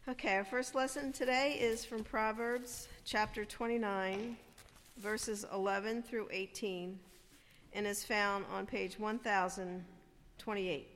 Okay, our first lesson today is from Proverbs chapter 29, verses 11 through 18, and is found on page 1028.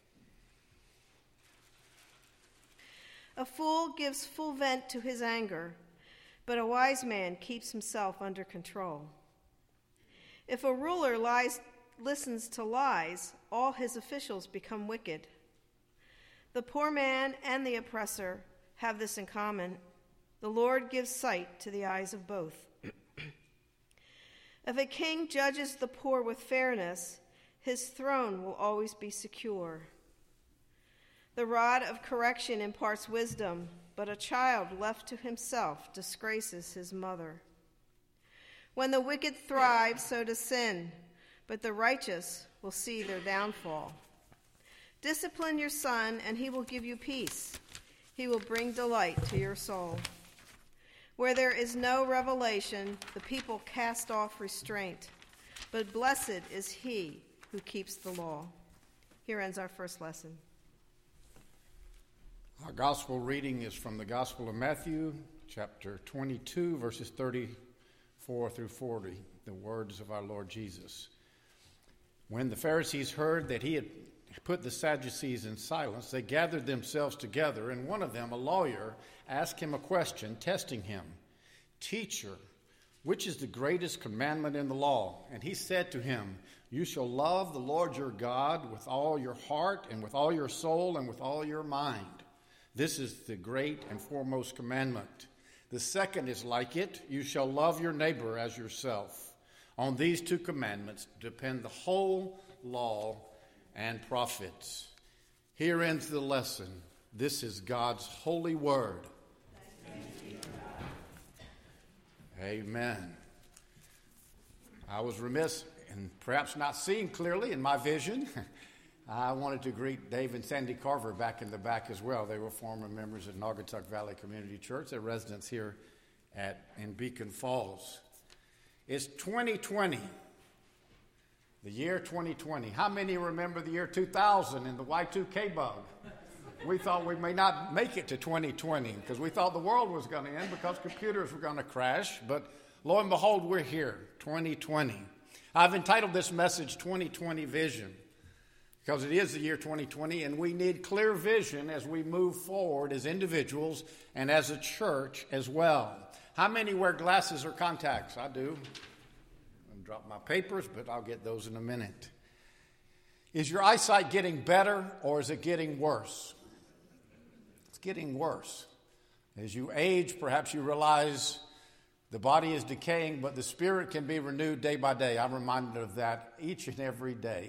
A fool gives full vent to his anger, but a wise man keeps himself under control. If a ruler listens to lies, all his officials become wicked. The poor man and the oppressor have this in common. The Lord gives sight to the eyes of both. If a king judges the poor with fairness, his throne will always be secure. The rod of correction imparts wisdom, but a child left to himself disgraces his mother. When the wicked thrive, so does sin, but the righteous will see their downfall. Discipline your son, and he will give you peace. He will bring delight to your soul. Where there is no revelation, the people cast off restraint, but blessed is he who keeps the law. Here ends our first lesson. Our gospel reading is from the Gospel of Matthew, chapter 22, verses 34 through 40, the words of our Lord Jesus. When the Pharisees heard that he had put the Sadducees in silence, they gathered themselves together, and one of them, a lawyer, asked him a question, testing him. Teacher, which is the greatest commandment in the law? And he said to him, You shall love the Lord your God with all your heart and with all your soul and with all your mind. This is the great and foremost commandment. The second is like it. You shall love your neighbor as yourself. On these two commandments depend the whole law and prophets. Here ends the lesson. This is God's holy word. Amen. I was remiss in perhaps not seeing clearly in my vision. I wanted to greet Dave and Sandy Carver back in the back as well. They were former members of Naugatuck Valley Community Church. They're residents here in Beacon Falls. It's 2020. The year 2020. How many remember the year 2000 and the Y2K bug? We thought we may not make it to 2020 because we thought the world was going to end because computers were going to crash. But lo and behold, we're here, 2020. I've entitled this message 2020 Vision because it is the year 2020 and we need clear vision as we move forward as individuals and as a church as well. How many wear glasses or contacts? I do. Drop my papers, but I'll get those in a minute. Is your eyesight getting better or is it getting worse? It's getting worse. As you age, perhaps you realize the body is decaying, but the spirit can be renewed day by day. I'm reminded of that each and every day.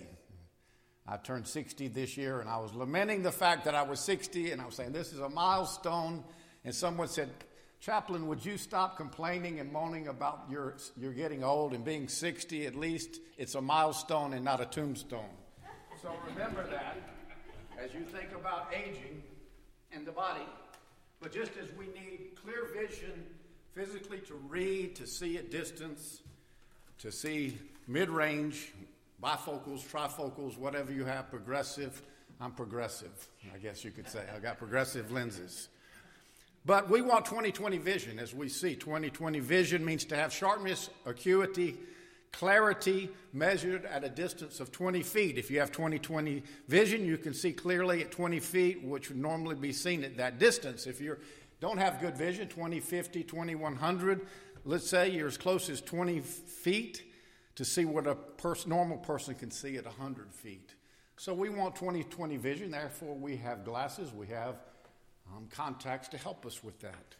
I turned 60 this year, and I was lamenting the fact that I was 60, and I was saying, this is a milestone. And someone said, Chaplain, would you stop complaining and moaning about you're getting old and being 60? At least it's a milestone and not a tombstone. So remember that as you think about aging in the body. But just as we need clear vision physically to read, to see at distance, to see mid-range, bifocals, trifocals, whatever you have, progressive. I'm progressive, I guess you could say. I got progressive lenses. But we want 20/20 vision as we see. 20/20 vision means to have sharpness, acuity, clarity measured at a distance of 20 feet. If you have 20/20 vision, you can see clearly at 20 feet, which would normally be seen at that distance. If you don't have good vision, 20/50, 2100, let's say you're as close as 20 feet to see what a normal person can see at 100 feet. So we want 20/20 vision. Therefore, we have glasses. We have contacts to help us with that.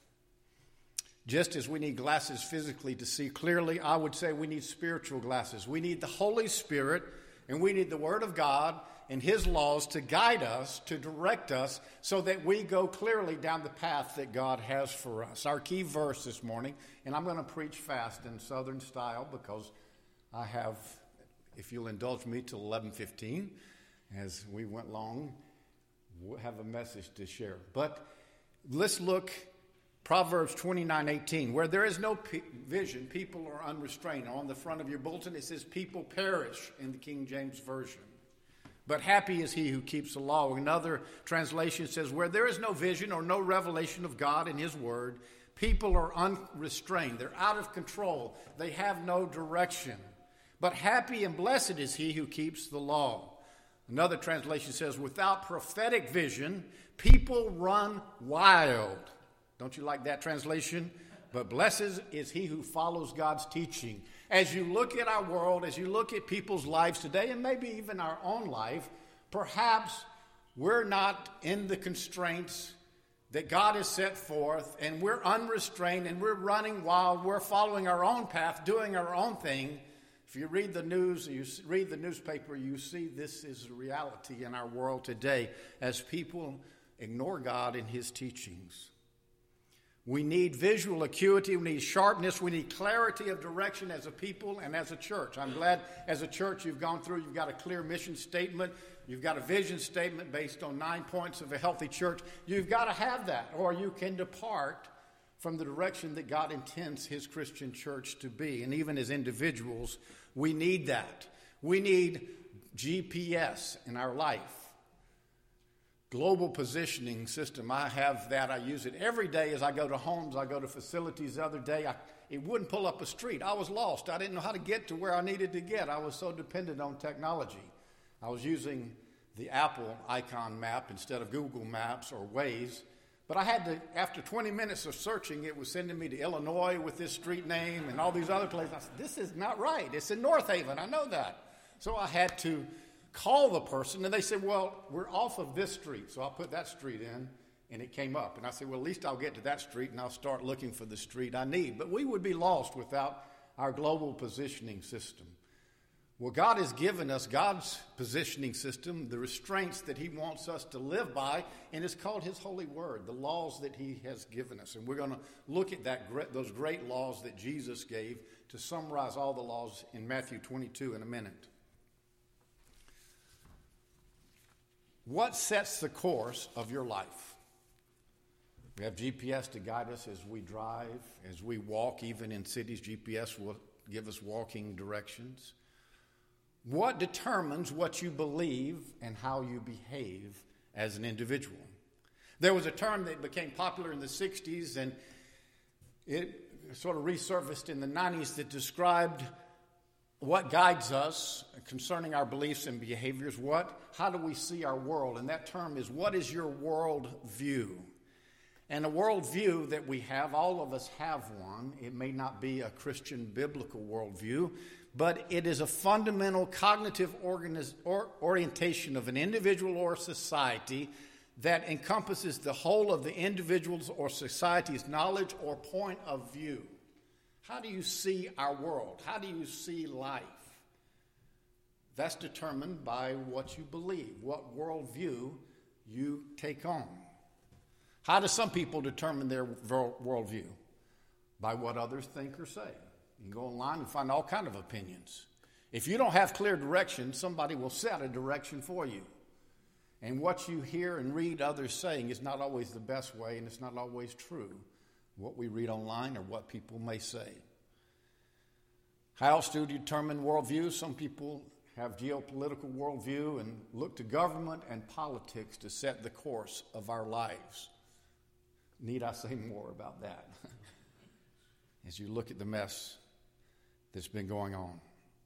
Just as we need glasses physically to see clearly, I would say we need spiritual glasses. We need the Holy Spirit, and we need the Word of God and His laws to guide us, to direct us, so that we go clearly down the path that God has for us. Our key verse this morning, and I'm going to preach fast in Southern style because I have, if you'll indulge me, till 11:15, as we went long. We'll have a message to share. But let's look Proverbs 29:18. Where there is no vision, people are unrestrained. On the front of your bulletin, it says people perish in the King James Version. But happy is he who keeps the law. Another translation says, where there is no vision or no revelation of God in his word, people are unrestrained. They're out of control. They have no direction. But happy and blessed is he who keeps the law. Another translation says, without prophetic vision, people run wild. Don't you like that translation? But blessed is he who follows God's teaching. As you look at our world, as you look at people's lives today, and maybe even our own life, perhaps we're not in the constraints that God has set forth, and we're unrestrained, and we're running wild, we're following our own path, doing our own thing. If you read the news, you read the newspaper, you see this is a reality in our world today as people ignore God and his teachings. We need visual acuity, we need sharpness, we need clarity of direction as a people and as a church. I'm glad as a church you've gone through, you've got a clear mission statement, you've got a vision statement based on 9 points of a healthy church. You've got to have that, or you can depart from the direction that God intends his Christian church to be. And even as individuals, we need that. We need GPS in our life. Global positioning system. I have that. I use it every day as I go to homes. I go to facilities. The other day, it wouldn't pull up a street. I was lost. I didn't know how to get to where I needed to get. I was so dependent on technology. I was using the Apple icon map instead of Google Maps or Waze. But I had to, after 20 minutes of searching, it was sending me to Illinois with this street name and all these other places. I said, this is not right. It's in North Haven. I know that. So I had to call the person, and they said, well, we're off of this street. So I put that street in, and it came up. And I said, well, at least I'll get to that street, and I'll start looking for the street I need. But we would be lost without our global positioning system. Well, God has given us God's positioning system, the restraints that he wants us to live by, and it's called his holy word, the laws that he has given us. And we're going to look at those great laws that Jesus gave to summarize all the laws in Matthew 22 in a minute. What sets the course of your life? We have GPS to guide us as we drive, as we walk, even in cities. GPS will give us walking directions. What determines what you believe and how you behave as an individual? There was a term that became popular in the 60s, and it sort of resurfaced in the 90s that described what guides us concerning our beliefs and behaviors. How do we see our world? And that term is, what is your world view? And a world view that we have, all of us have one. It may not be a Christian biblical worldview, but it is a fundamental cognitive orientation of an individual or society that encompasses the whole of the individual's or society's knowledge or point of view. How do you see our world? How do you see life? That's determined by what you believe, what worldview you take on. How do some people determine their worldview? By what others think or say. You can go online and find all kinds of opinions. If you don't have clear direction, somebody will set a direction for you. And what you hear and read others saying is not always the best way, and it's not always true, what we read online or what people may say. How else do you determine worldview? Some people have geopolitical worldview and look to government and politics to set the course of our lives. Need I say more about that? As you look at the mess that's been going on.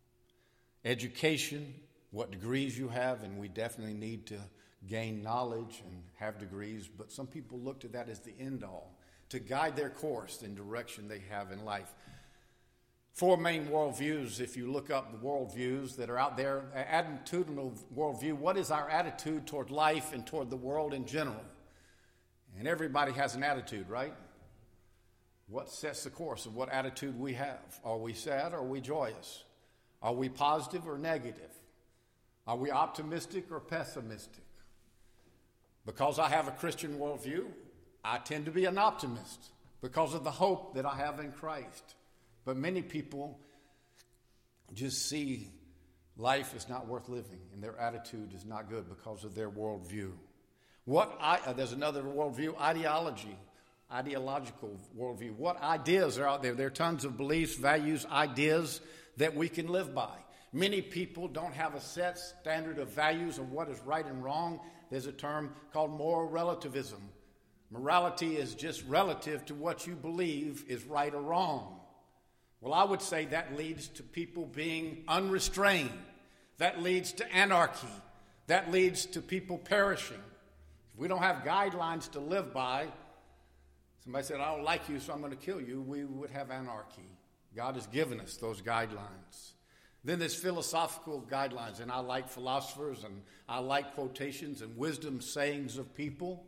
Education, what degrees you have, and we definitely need to gain knowledge and have degrees, but some people look to that as the end all, to guide their course in direction they have in life. 4 main worldviews, if you look up the worldviews that are out there. Attitudinal worldview, what is our attitude toward life and toward the world in general? And everybody has an attitude, right? What sets the course of what attitude we have? Are we sad or are we joyous? Are we positive or negative? Are we optimistic or pessimistic? Because I have a Christian worldview, I tend to be an optimist because of the hope that I have in Christ. But many people just see life is not worth living and their attitude is not good because of their worldview. There's another worldview, ideological worldview. What ideas are out there? There are tons of beliefs, values, ideas that we can live by. Many people don't have a set standard of values of what is right and wrong. There's a term called moral relativism. Morality is just relative to what you believe is right or wrong. Well, I would say that leads to people being unrestrained. That leads to anarchy. That leads to people perishing. If we don't have guidelines to live by, somebody said, I don't like you, so I'm going to kill you, we would have anarchy. God has given us those guidelines. Then there's philosophical guidelines, and I like philosophers, and I like quotations and wisdom sayings of people.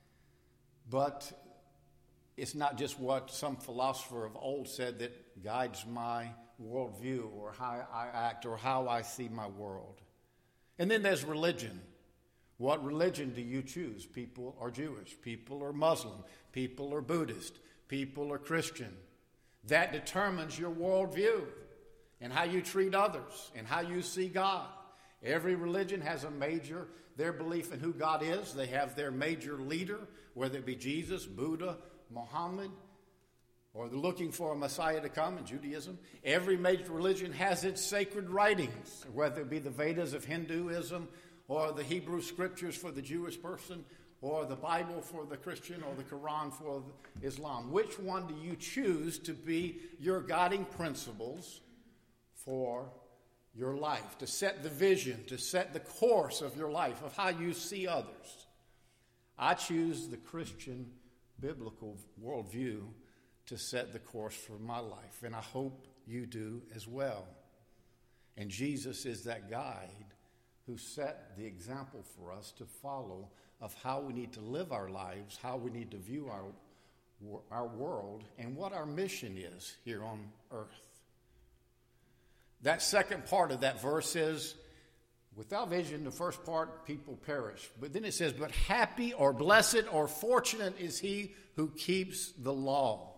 But it's not just what some philosopher of old said that guides my worldview or how I act or how I see my world. And then there's religion. What religion do you choose? People are Jewish. People are Muslim. People are Buddhist. People are Christian. That determines your worldview and how you treat others and how you see God. Every religion has their belief in who God is. They have their major leader, whether it be Jesus, Buddha, Muhammad, or they're looking for a Messiah to come in Judaism. Every major religion has its sacred writings, whether it be the Vedas of Hinduism or the Hebrew scriptures for the Jewish person or the Bible for the Christian or the Quran for Islam. Which one do you choose to be your guiding principles for your life, to set the vision, to set the course of your life, of how you see others? I choose the Christian biblical worldview to set the course for my life, and I hope you do as well. And Jesus is that guide who set the example for us to follow of how we need to live our lives, how we need to view our world, and what our mission is here on earth. That second part of that verse is, without vision, the first part, people perish. But then it says, but happy or blessed or fortunate is he who keeps the law.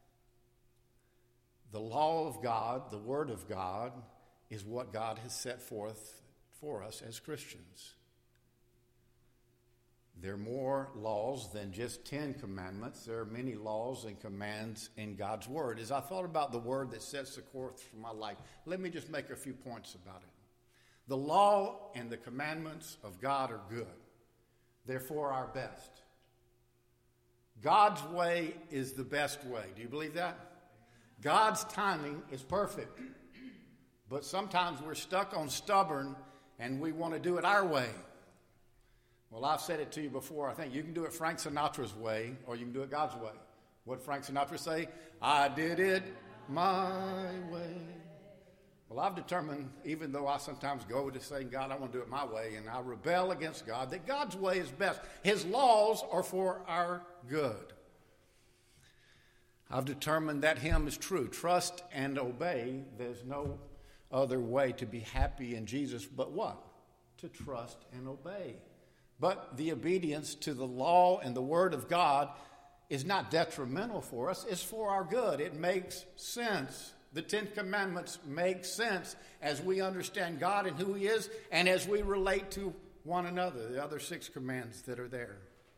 The law of God, the Word of God, is what God has set forth for us as Christians. There are more laws than just 10 commandments. There are many laws and commands in God's Word. As I thought about the Word that sets the course for my life, let me just make a few points about it. The law and the commandments of God are good. They're for our best. God's way is the best way. Do you believe that? God's timing is perfect. But sometimes we're stuck on stubborn and we want to do it our way. Well, I've said it to you before. I think you can do it Frank Sinatra's way or you can do it God's way. What did Frank Sinatra say? I did it my way. Well, I've determined, even though I sometimes go to saying, God, I want to do it my way, and I rebel against God, that God's way is best. His laws are for our good. I've determined that hymn is true. Trust and obey. There's no other way to be happy in Jesus but what? To trust and obey. But the obedience to the law and the Word of God is not detrimental for us. It's for our good. It makes sense. The 10 Commandments make sense as we understand God and who He is and as we relate to one another, the other 6 commands that are there.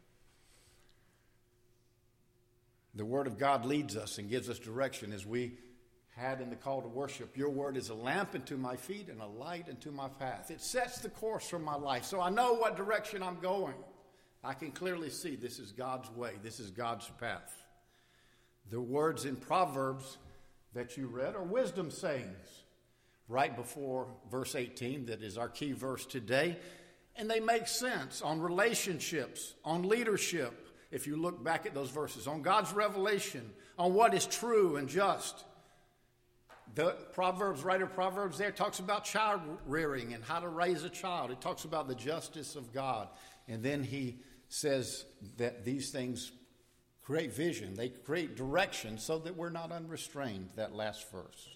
The Word of God leads us and gives us direction as we had in the call to worship. Your word is a lamp unto my feet and a light unto my path. It sets the course for my life, so I know what direction I'm going. I can clearly see this is God's way. This is God's path. The words in Proverbs that you read are wisdom sayings right before verse 18, that is our key verse today. And they make sense on relationships, on leadership, if you look back at those verses, on God's revelation, on what is true and just. The writer of Proverbs there talks about child rearing and how to raise a child. It talks about the justice of God. And then he says that these things create vision. They create direction so that we're not unrestrained, that last verse.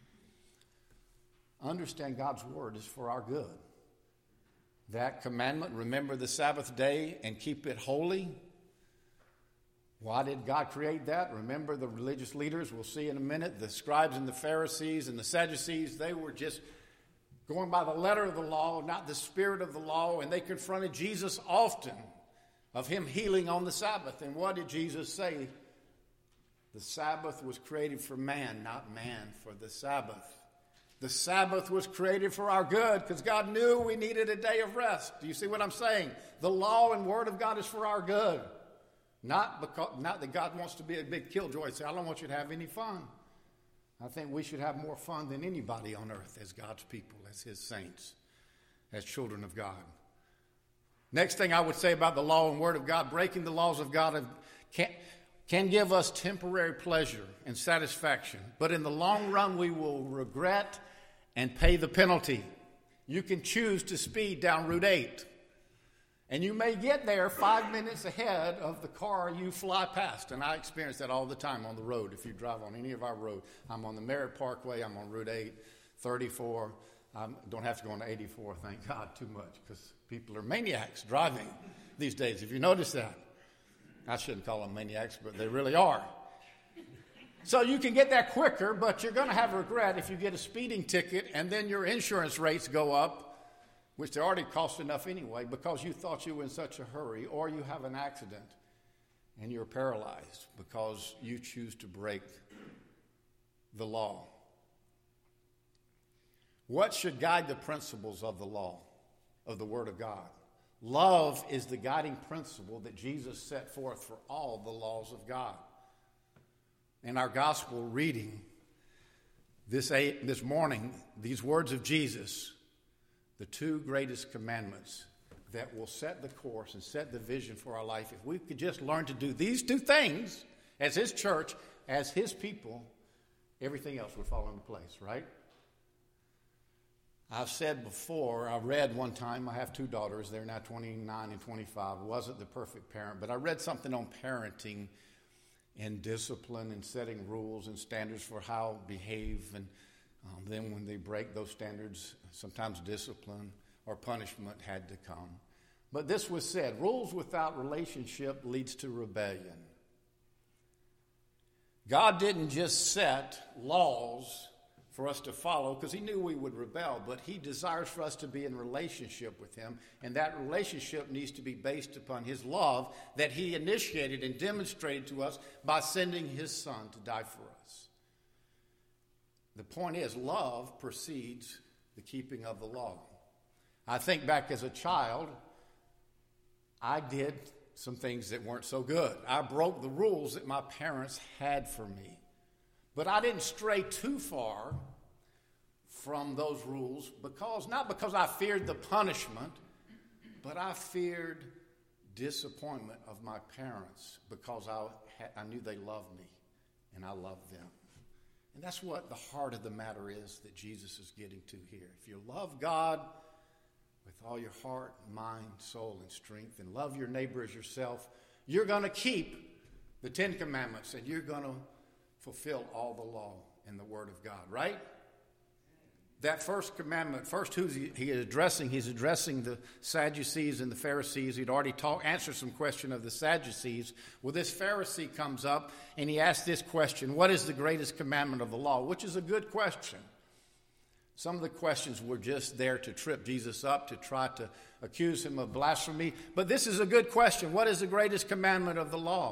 Understand God's word is for our good. That commandment, remember the Sabbath day and keep it holy. Why did God create that? Remember the religious leaders, we'll see in a minute, the scribes and the Pharisees and the Sadducees, they were just going by the letter of the law, not the spirit of the law, and they confronted Jesus often of him healing on the Sabbath. And what did Jesus say? The Sabbath was created for man, not man for the Sabbath. The Sabbath was created for our good because God knew we needed a day of rest. Do you see what I'm saying? The law and word of God is for our good. Not that God wants to be a big killjoy. Say, I don't want you to have any fun. I think we should have more fun than anybody on earth as God's people, as his saints, as children of God. Next thing I would say about the law and word of God, breaking the laws of God can give us temporary pleasure and satisfaction, but in the long run we will regret and pay the penalty. You can choose to speed down Route 8, and you may get there 5 minutes ahead of the car you fly past, and I experience that all the time on the road. If you drive on any of our roads, I'm on the Merritt Parkway, I'm on Route 8, 34. I don't have to go on 84, thank God, too much, because people are maniacs driving these days. If you notice that. I shouldn't call them maniacs, but they really are. So you can get there quicker, but you're going to have regret if you get a speeding ticket and then your insurance rates go up, which they already cost enough anyway, because you thought you were in such a hurry, or you have an accident and you're paralyzed because you choose to break the law. What should guide the principles of the law, of the Word of God? Love is the guiding principle that Jesus set forth for all the laws of God. In our gospel reading this morning, these words of Jesus, the two greatest commandments that will set the course and set the vision for our life. If we could just learn to do these two things as his church, as his people, everything else would fall into place, right? I've said before, I read one time, I have two daughters, they're now 29 and 25. I wasn't the perfect parent, but I read something on parenting and discipline and setting rules and standards for how to behave. And then when they break those standards, sometimes discipline or punishment had to come. But this was said, rules without relationship leads to rebellion. God didn't just set laws for us to follow, because he knew we would rebel, but he desires for us to be in relationship with him, and that relationship needs to be based upon his love that he initiated and demonstrated to us by sending his son to die for us. The point is, love precedes the keeping of the law. I think back as a child, I did some things that weren't so good. I broke the rules that my parents had for me. But I didn't stray too far from those rules, not because I feared the punishment, but I feared disappointment of my parents, because I knew they loved me and I loved them. And that's what the heart of the matter is that Jesus is getting to here. If you love God with all your heart, mind, soul, and strength, and love your neighbor as yourself, you're going to keep the Ten Commandments, and you're going to fulfill all the law and the Word of God, right? That first commandment, first who's he addressing? He's addressing the Sadducees and the Pharisees. He'd already answered some question of the Sadducees. Well, this Pharisee comes up and he asks this question, what is the greatest commandment of the law? Which is a good question. Some of the questions were just there to trip Jesus up, to try to accuse him of blasphemy. But this is a good question. What is the greatest commandment of the law?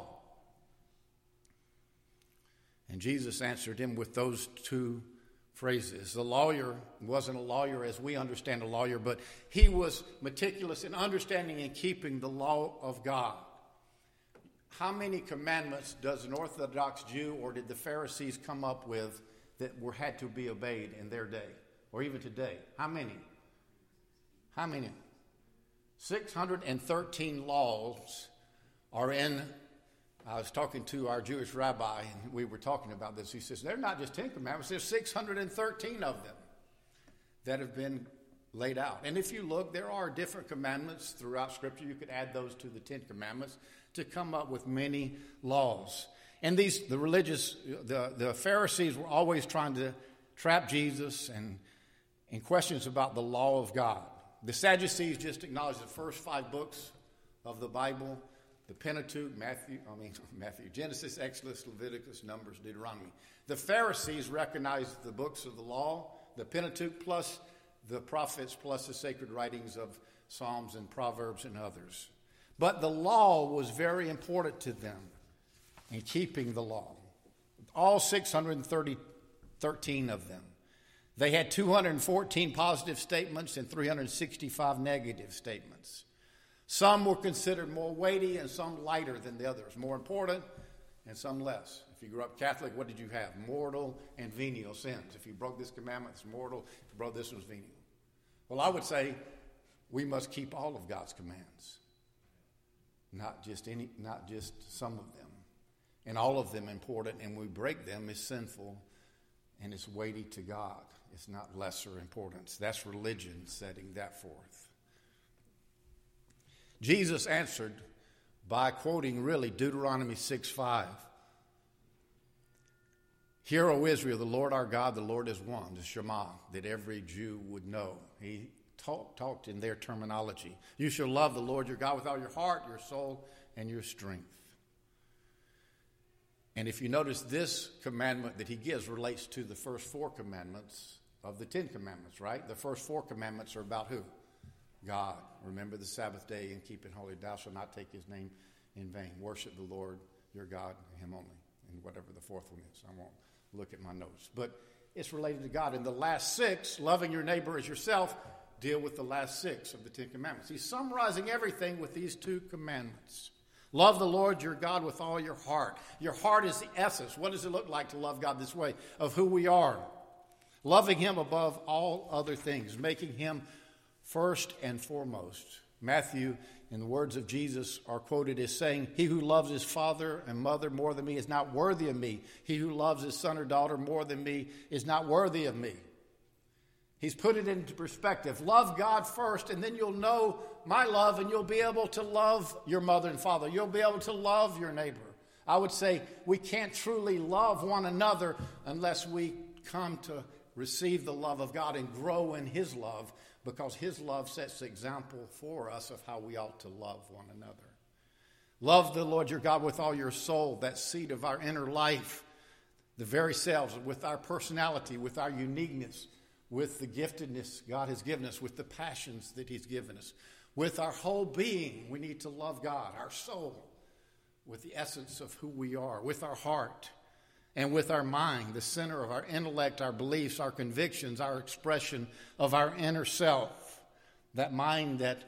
And Jesus answered him with those two phrases. The lawyer wasn't a lawyer as we understand a lawyer, but he was meticulous in understanding and keeping the law of God. How many commandments does an Orthodox Jew or did the Pharisees come up with that had to be obeyed in their day or even today? How many? 613 laws are in. I was talking to our Jewish rabbi, and we were talking about this. He says, they're not just 10 commandments, there's 613 of them that have been laid out. And if you look, there are different commandments throughout Scripture. You could add those to the 10 commandments to come up with many laws. And the Pharisees were always trying to trap Jesus and questions about the law of God. The Sadducees just acknowledged the first 5 books of the Bible, the Pentateuch, Matthew, Genesis, Exodus, Leviticus, Numbers, Deuteronomy. The Pharisees recognized the books of the law, the Pentateuch, plus the prophets, plus the sacred writings of Psalms and Proverbs and others. But the law was very important to them in keeping the law. All 613 of them. They had 214 positive statements and 365 negative statements. Some were considered more weighty and some lighter than the others, more important and some less. If you grew up Catholic, what did you have? Mortal and venial sins. If you broke this commandment, it's mortal. If you broke this one, it's venial. Well, I would say we must keep all of God's commands, not just some of them. And all of them important, and we break them is sinful and it's weighty to God. It's not lesser importance. That's religion setting that forth. Jesus answered by quoting really Deuteronomy 6:5. Hear, O Israel, the Lord our God, the Lord is one, the Shema, that every Jew would know. He talked in their terminology. You shall love the Lord your God with all your heart, your soul, and your strength. And if you notice, this commandment that he gives relates to the first four commandments of the 10 commandments, right? The first four commandments are about who? God. Remember the Sabbath day and keep it holy. Thou shalt not take his name in vain. Worship the Lord your God, him only. And whatever the fourth one is. I won't look at my notes. But it's related to God. And the last six, loving your neighbor as yourself, deal with the last six of the 10 commandments. He's summarizing everything with these two commandments. Love the Lord your God with all your heart. Your heart is the essence. What does it look like to love God this way? Of who we are. Loving him above all other things. Making him first and foremost. Matthew, in the words of Jesus, are quoted as saying, he who loves his father and mother more than me is not worthy of me. He who loves his son or daughter more than me is not worthy of me. He's put it into perspective. Love God first, and then you'll know my love, and you'll be able to love your mother and father. You'll be able to love your neighbor. I would say we can't truly love one another unless we come to receive the love of God and grow in his love, because his love sets the example for us of how we ought to love one another. Love the Lord your God with all your soul, that seat of our inner life, the very selves, with our personality, with our uniqueness, with the giftedness God has given us, with the passions that he's given us. With our whole being, we need to love God, our soul, with the essence of who we are, with our heart, and with our mind, the center of our intellect, our beliefs, our convictions, our expression of our inner self. That mind that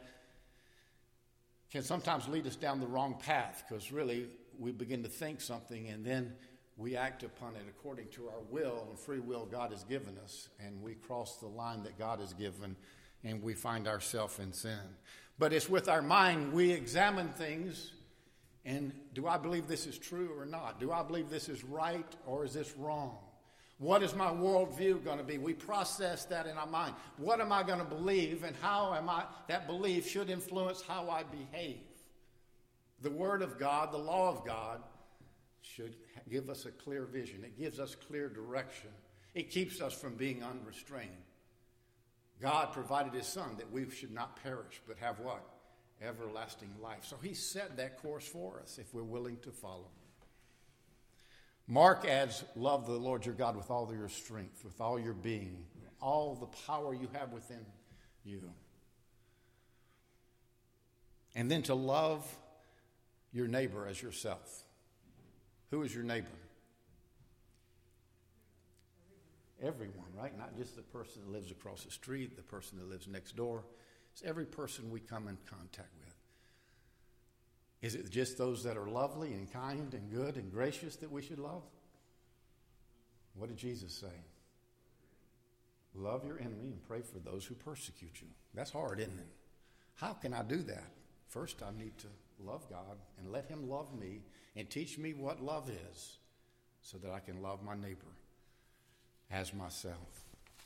can sometimes lead us down the wrong path, because really we begin to think something and then we act upon it according to our will and free will God has given us, and we cross the line that God has given, and we find ourselves in sin. But it's with our mind we examine things, and do I believe this is true or not? Do I believe this is right or is this wrong? What is my worldview going to be? We process that in our mind. What am I going to believe, and how am I? That belief should influence how I behave. The Word of God, the law of God, should give us a clear vision. It gives us clear direction. It keeps us from being unrestrained. God provided his Son that we should not perish, but have what? Everlasting life. So he set that course for us if we're willing to follow. Mark adds, love the Lord your God with all your strength, with all your being, all the power you have within you. And then to love your neighbor as yourself. Who is your neighbor? Everyone, right? Not just the person that lives across the street, the person that lives next door. It's every person we come in contact with. Is it just those that are lovely and kind and good and gracious that we should love? What did Jesus say? Love your enemy and pray for those who persecute you. That's hard, isn't it? How can I do that? First, I need to love God and let him love me and teach me what love is so that I can love my neighbor as myself.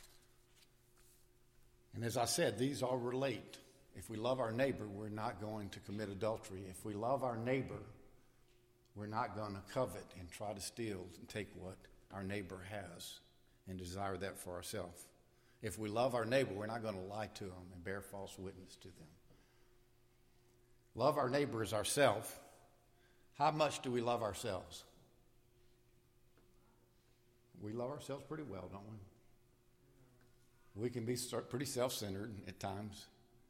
And as I said, these all relate. If we love our neighbor, we're not going to commit adultery. If we love our neighbor, we're not going to covet and try to steal and take what our neighbor has and desire that for ourselves. If we love our neighbor, we're not going to lie to them and bear false witness to them. Love our neighbor as ourselves. How much do we love ourselves? We love ourselves pretty well, don't we? We can be pretty self-centered at times.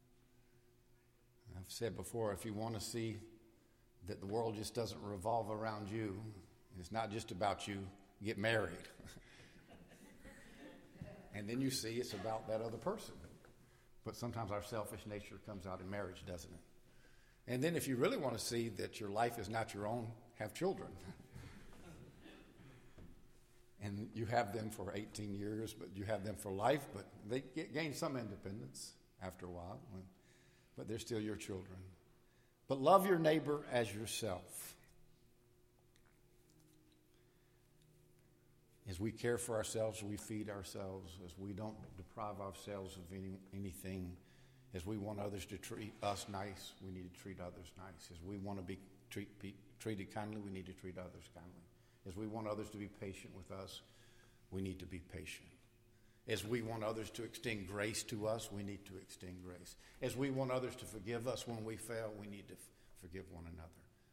I've said before, if you want to see that the world just doesn't revolve around you, it's not just about you, get married. And then you see it's about that other person. But sometimes our selfish nature comes out in marriage, doesn't it? And then if you really want to see that your life is not your own, have children. And you have them for 18 years, but you have them for life, but they gain some independence after a while. But they're still your children. But love your neighbor as yourself. As we care for ourselves, we feed ourselves. As we don't deprive ourselves of anything. As we want others to treat us nice, we need to treat others nice. As we want to be treated kindly, we need to treat others kindly. As we want others to be patient with us, we need to be patient. As we want others to extend grace to us, we need to extend grace. As we want others to forgive us when we fail, we need to forgive one another.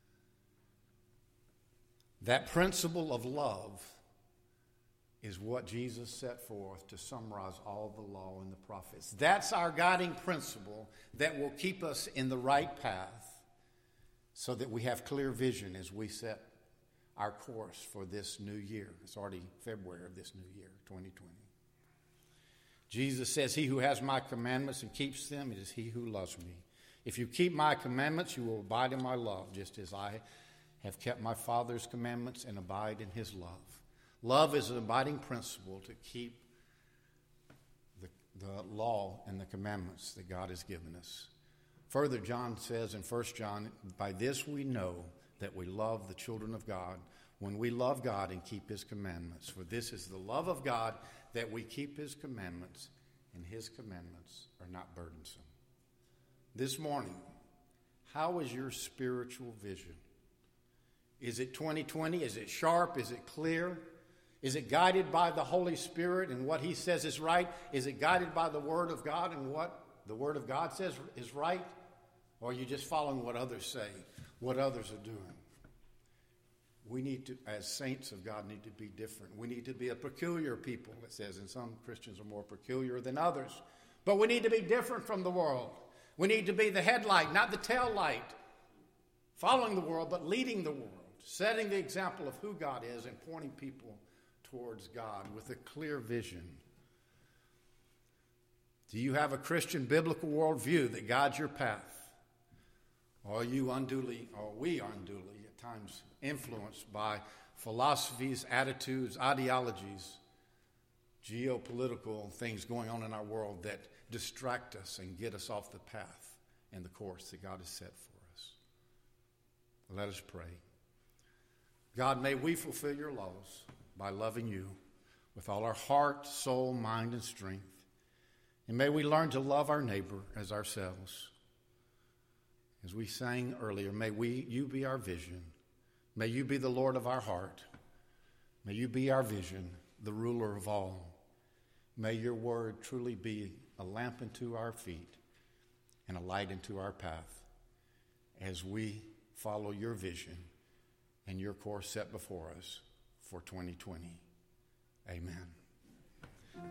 That principle of love is what Jesus set forth to summarize all the law and the prophets. That's our guiding principle that will keep us in the right path so that we have clear vision as we set our course for this new year. It's already February of this new year, 2020. Jesus says, "He who has my commandments and keeps them, it is he who loves me. If you keep my commandments, you will abide in my love, just as I have kept my Father's commandments and abide in his love." Love is an abiding principle to keep the law and the commandments that God has given us. Further, John says in 1 John, "By this we know that we love the children of God, when we love God and keep his commandments. For this is the love of God, that we keep his commandments, and his commandments are not burdensome." This morning, how is your spiritual vision? Is it 2020? Is it sharp? Is it clear? Is it guided by the Holy Spirit and what he says is right? Is it guided by the Word of God and what the Word of God says is right? Or are you just following what others say, what others are doing? We need to, as saints of God, need to be different. We need to be a peculiar people, it says, and some Christians are more peculiar than others. But we need to be different from the world. We need to be the headlight, not the tail light, following the world, but leading the world, setting the example of who God is and pointing people towards God with a clear vision. Do you have a Christian biblical worldview that guides your path? Or are you unduly, or we are unduly at times influenced by philosophies, attitudes, ideologies, geopolitical things going on in our world that distract us and get us off the path and the course that God has set for us? Let us pray. God, may we fulfill your laws by loving you with all our heart, soul, mind, and strength. And may we learn to love our neighbor as ourselves. As we sang earlier, may you be our vision. May you be the Lord of our heart. May you be our vision, the ruler of all. May your word truly be a lamp unto our feet and a light into our path as we follow your vision and your course set before us for 2020. Amen.